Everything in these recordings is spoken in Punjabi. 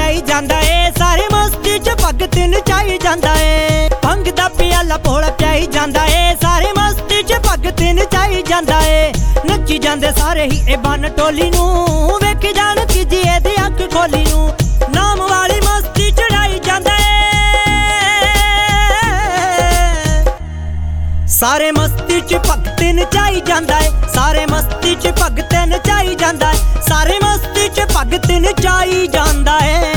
ਚੜਾਈ ਜਾਂਦਾ ਏ, ਸਾਰੇ ਮਸਤੀ ਚ ਭਗਤ ਨਚਾਈ ਜਾਂਦਾ ਏ। ਭੰਗ ਦਾ ਪਿਆਲਾ ਭੋਲਾ ਪਿਆਈ ਜਾਂਦਾ ਏ, ਸਾਰੇ ਮਸਤੀ ਚ ਭਗਤ ਨਚਾਈ ਜਾਂਦਾ ਏ। ਨੱਚੀ ਜਾਂਦੇ ਸਾਰੇ ਹੀ ਇਹ ਬੰਨ ਟੋਲੀ ਨੂੰ, ਵੇਖ ਜਾਣ ਕਿਜੀ ਇਹਦੀ ਅੱਖ ਖੋਲੀ ਨੂੰ। ਨਾਮ ਵਾਲੀ ਮਸਤੀ ਚੜਾਈ ਜਾਂਦਾ ਏ, ਸਾਰੇ ਮਸਤੀ ਚ ਭਗਤ ਨਚਾਈ ਜਾਂਦਾ ਏ, ਸਾਰੇ ਮਸਤੀ ਚ ਭਗਤ ਨਚਾਈ ਜਾਂਦਾ ਏ, ਸਾਰੇ ਮਸਤੀ ਚ ਭਗਤ ਨਚਾਈ ਜਾਂਦਾ ਏ।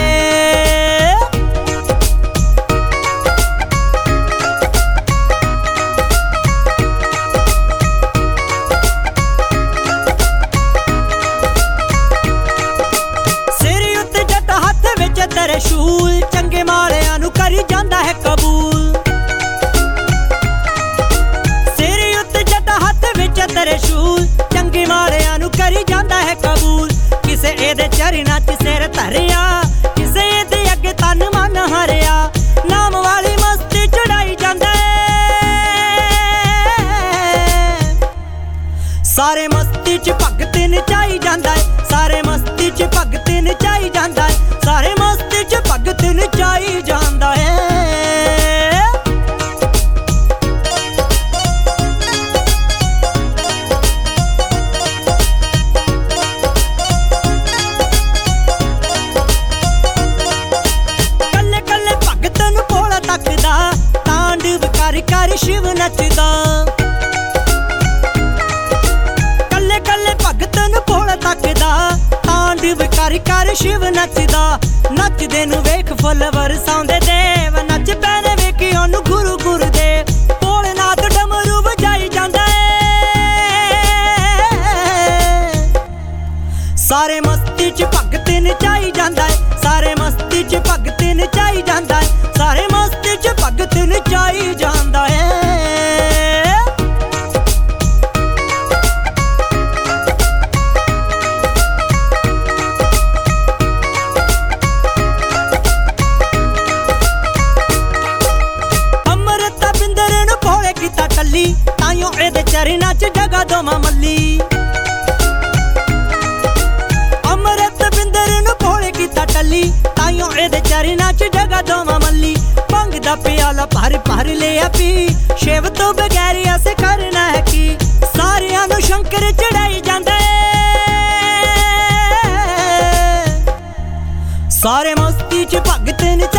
ਸਿਰ ਉੱਤੇ ਜੱਟ ਹੱਥ ਵਿੱਚ ਤਰਸ਼ੂਲ, ਚੰਗੇ ਮਾਲਿਆਂ ਨੂੰ ਕਰੀ ਜਾਂਦਾ ਹੈ ਕਬੂਲ। ਤਰਸ਼ੂਲ ਚੰਗੇ ਮਾਲਿਆਂ ਨੂੰ ਕਰੀ ਜਾਂਦਾ ਹੈ ਕਬੂਲ। ਕਿਸੇ ਇਹਦੇ ਚਰਨਾਂ ਚ ਸਿਰ ਧਰਿਆ, ਕਿਸੇ ਇਹਦੇ ਅੱਗੇ ਤਨ ਮਨ ਹਰਿਆ। ਨਾਮ ਵਾਲੀ ਮਸਤੀ ਚੜਾਈ ਜਾਂਦਾ ਏ, ਸਾਰੇ ਮਸਤੀ ਚ ਭਗਤ ਨਚਾਈ ਜਾਂਦਾ ਏ, ਸਾਰੇ ਮਸਤੀ ਚ ਭਗਤ ਨਚਾਈ ਜਾਂਦਾ ਏ, ਸਾਰੇ ਮਸਤੀ ਚ ਭਗਤ ਨਚਾਈ ਜਾਂਦਾ ਏ। ਕਰ ਸ਼ਿਵ ਨੱਚਦਾ, ਕੱਲੇ ਕੱਲੇ ਭਗਤ ਨੂੰ ਭੋਲਾ ਤੱਕਦਾ। ਤਾਂਡਵ ਕਰ ਕਰ ਸ਼ਿਵ ਨੱਚਦਾ, ਨੱਚਦੇ ਨੂੰ ਵੇਖ ਫੁੱਲ ਵਰਸਾਉਂਦੇ ਦੇਵ। ਨੱਚ ਪੈਣੇ ਵੇਖੀ ਉਹਨੂੰ ਗੁਰੂ ਗੁਰਦੇਵ, ਭੋਲੇਨਾਥ ਡਮਰੂ ਵਜਾਈ ਜਾਂਦਾ ਏ, ਸਾਰੇ ਮਸਤੀ ਚ ਭਗਤ ਨਚਾਈ ਜਾਂਦਾ ਏ, ਸਾਰੇ ਮਸਤੀ ਚ ਭਗਤ ਨਚਾਈ ਜਾਂਦਾ ਏ, ਸਾਰੇ ਮਸਤੀ ਚ ਭਗਤ ਨਚਾਈ ਜਾਂਦਾ ਏ। ਅੰਮ੍ਰਿਤ ਬਿੰਦਰ ਨੂੰ ਭੋਲੇ ਕੀਤਾ ਟੱਲੀ, ਤਾਈਓ ਇਹਦੇ ਚਰਨਾਂ ਚ ਜਗਾ ਦੋਵਾਂ ਮੱਲੀ। ਅੰਮ੍ਰਿਤ ਬਿੰਦਰ ਨੂੰ ਭੋਲੇ ਕੀਤਾ ਟੱਲੀ, ਤਾਈਓ ਇਹਦੇ ਚਰਨਾਂ ਚ ਜਗਾ ਦੋਵਾਂ ਮੱਲੀ। ਭੰਗ ਦਾ ਪਿਆਲਾ ਭਰ ਭਰ ਲਿਆ ਪੀ, ਸ਼ਿਵ ਤੋਂ ਬਗੈਰ ਅਸੀਂ ਕਰਨਾ ਹੈ ਕੀ। ਸਾਰਿਆਂ ਨੂੰ ਸ਼ੰਕਰ ਚੜਾਈ ਜਾਂਦਾ ਏ, ਸਾਰੇ ਮਸਤੀ ਚ ਭਗਤ